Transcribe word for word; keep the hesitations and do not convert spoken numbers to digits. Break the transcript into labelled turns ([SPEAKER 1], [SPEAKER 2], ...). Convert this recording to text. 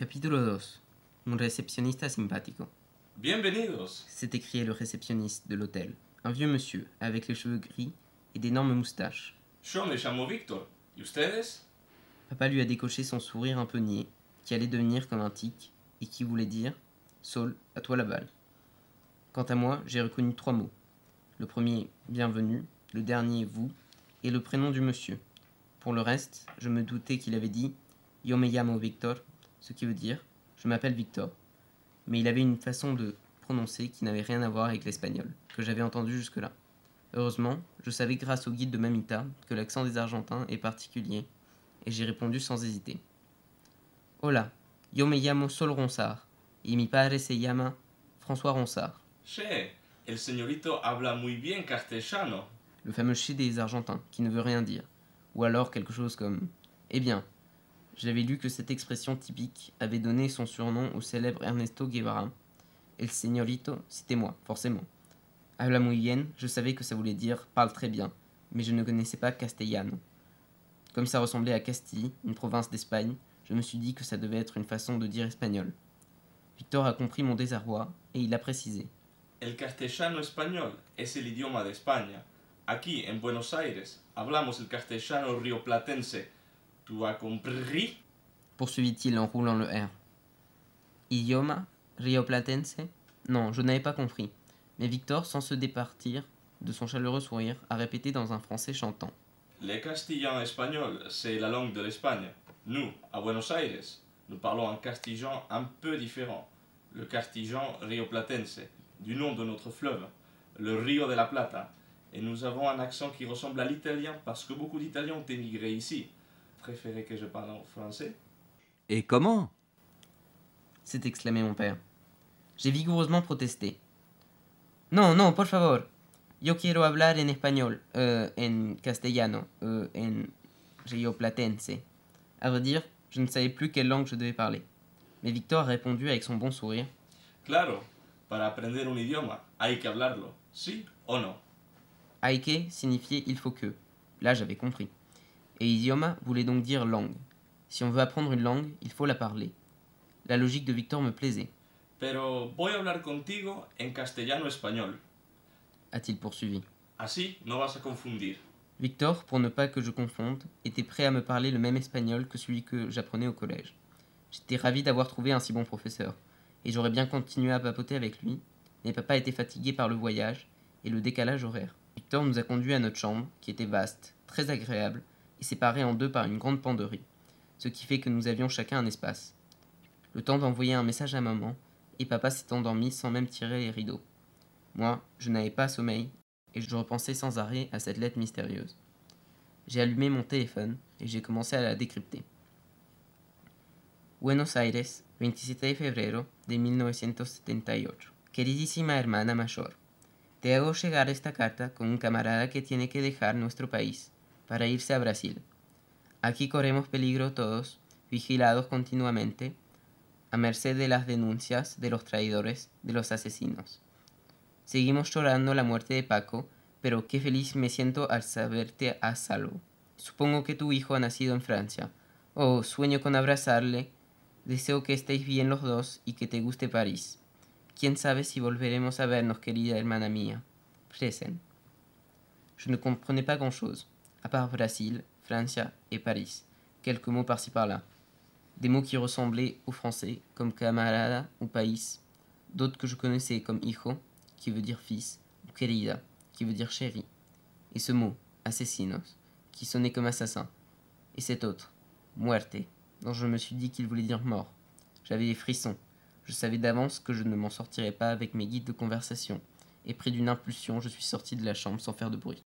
[SPEAKER 1] Capítulo dos. Un recepcionista simpático.
[SPEAKER 2] Bienvenidos.
[SPEAKER 1] S'est écrié le réceptionniste de l'hôtel. Un vieux monsieur, avec les cheveux gris et d'énormes moustaches.
[SPEAKER 2] Yo me llamo Víctor. ¿Y ustedes?
[SPEAKER 1] Papa lui a décoché son sourire un peu niais, qui allait devenir comme un tic, et qui voulait dire « Saul, à toi la balle ». Quant à moi, j'ai reconnu trois mots. Le premier, bienvenue, le dernier, vous, et le prénom du monsieur. Pour le reste, je me doutais qu'il avait dit « Yo me llamo Víctor », ce qui veut dire « Je m'appelle Victor ». Mais il avait une façon de prononcer qui n'avait rien à voir avec l'espagnol, que j'avais entendu jusque-là. Heureusement, je savais grâce au guide de Mamita que l'accent des Argentins est particulier, et j'ai répondu sans hésiter. Hola, yo me llamo Sol Ronsard, y mi padre se llama François Ronsard.
[SPEAKER 2] Che, el señorito habla muy bien castellano.
[SPEAKER 1] Le fameux che des Argentins, qui ne veut rien dire. Ou alors quelque chose comme « Eh bien ». J'avais lu que cette expression typique avait donné son surnom au célèbre Ernesto Guevara. El señorito, c'était moi, forcément. Habla muy bien, je savais que ça voulait dire « parle très bien », mais je ne connaissais pas castellano. Comme ça ressemblait à Castille, une province d'Espagne, je me suis dit que ça devait être une façon de dire espagnol. Victor a compris mon désarroi et il a précisé.
[SPEAKER 2] El castellano español es el idioma de España. Aquí, en Buenos Aires, hablamos el castellano rioplatense. Tu as compris?
[SPEAKER 1] Poursuivit-il en roulant le R. Idioma rioplatense? Non, je n'avais pas compris. Mais Victor, sans se départir de son chaleureux sourire, a répété dans un français chantant.
[SPEAKER 2] Le castillan espagnol, c'est la langue de l'Espagne. Nous, à Buenos Aires, nous parlons un castillan un peu différent. Le castillan rioplatense, du nom de notre fleuve, le Rio de la Plata. Et nous avons un accent qui ressemble à l'italien parce que beaucoup d'Italiens ont émigré ici. Préférez que je parle en français?
[SPEAKER 3] Et comment?
[SPEAKER 1] S'est exclamé mon père. J'ai vigoureusement protesté. Non, non, por favor. Yo quiero hablar en espagnol, euh, en castellano, euh, en rioplatense. À vrai dire, je ne savais plus quelle langue je devais parler. Mais Victor a répondu avec son bon sourire.
[SPEAKER 2] Claro, para aprender un idioma hay que hablarlo, ¿sí o no?
[SPEAKER 1] Hay que signifiait il faut que. Là, j'avais compris. Et idioma voulait donc dire langue. Si on veut apprendre une langue, il faut la parler. La logique de Victor me plaisait,
[SPEAKER 2] Pero voy a hablar contigo en castellano español.
[SPEAKER 1] a-t-il poursuivi.
[SPEAKER 2] Así no vas a confundir.
[SPEAKER 1] Victor, pour ne pas que je confonde, était prêt à me parler le même espagnol que celui que j'apprenais au collège. J'étais ravi d'avoir trouvé un si bon professeur, et j'aurais bien continué à papoter avec lui, mais papa était fatigué par le voyage et le décalage horaire. Victor nous a conduits à notre chambre, qui était vaste, très agréable, et séparée en deux par une grande penderie, ce qui fait que nous avions chacun un espace. Le temps d'envoyer un message à maman, et papa s'est endormi sans même tirer les rideaux. Moi, je n'avais pas sommeil, et je repensais sans arrêt à cette lettre mystérieuse. J'ai allumé mon téléphone, et j'ai commencé à la décrypter. Buenos Aires, veintisiete de febrero de mil novecientos setenta y ocho. Queridísima hermana mayor, te hago llegar esta carta con un camarada que tiene que dejar nuestro país para irse a Brasil. Aquí corremos peligro todos, vigilados continuamente, a merced de las denuncias de los traidores, de los asesinos. Seguimos llorando la muerte de Paco, pero qué feliz me siento al saberte a salvo. Supongo que tu hijo ha nacido en Francia. Oh, sueño con abrazarle. Deseo que estéis bien los dos y que te guste París. Quién sabe si volveremos a vernos, querida hermana mía. Presen. Je ne comprenais pas grand-chose, à part Brasil, Francia et Paris. Quelques mots par-ci par-là. Des mots qui ressemblaient au français, comme camarada ou país. D'autres que je connaissais comme hijo, qui veut dire fils, ou querida, qui veut dire chérie. Et ce mot, asesinos, qui sonnait comme assassin. Et cet autre, muerte, dont je me suis dit qu'il voulait dire mort. J'avais des frissons. Je savais d'avance que je ne m'en sortirais pas avec mes guides de conversation. Et pris d'une impulsion, je suis sorti de la chambre sans faire de bruit.